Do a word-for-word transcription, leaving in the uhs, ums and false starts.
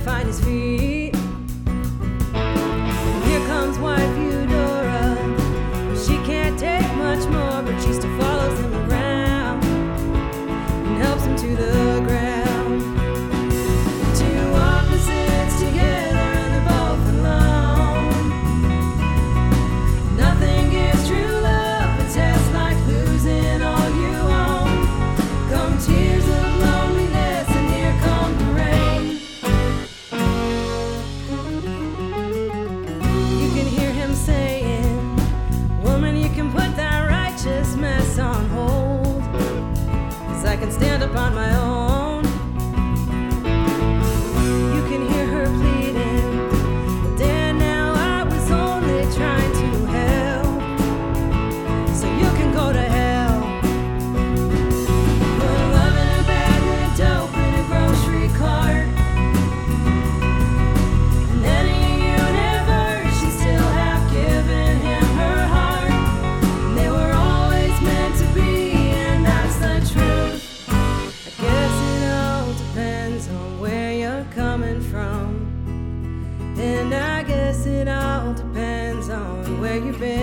find his feet. And here comes wife Eudora. She can't take much more, but she still follows him around and helps him to the ground. Two opposites together and they're both alone. Nothing gives true love a test like losing all you own. Come tears of loneliness and here come the rain. You can hear him saying, woman, you can put that righteous mess on hold, 'cause I can stand up on my own. You can hear her pleading, Dan, now I was only trying to help, so you can go to hell. Put love in a bag with dope in a grocery cart, and then in a universe she's still half given him her heart. And they were always meant to be, and that's the truth. I guess it all depends on where you're coming from, and I guess it all depends on where you've been.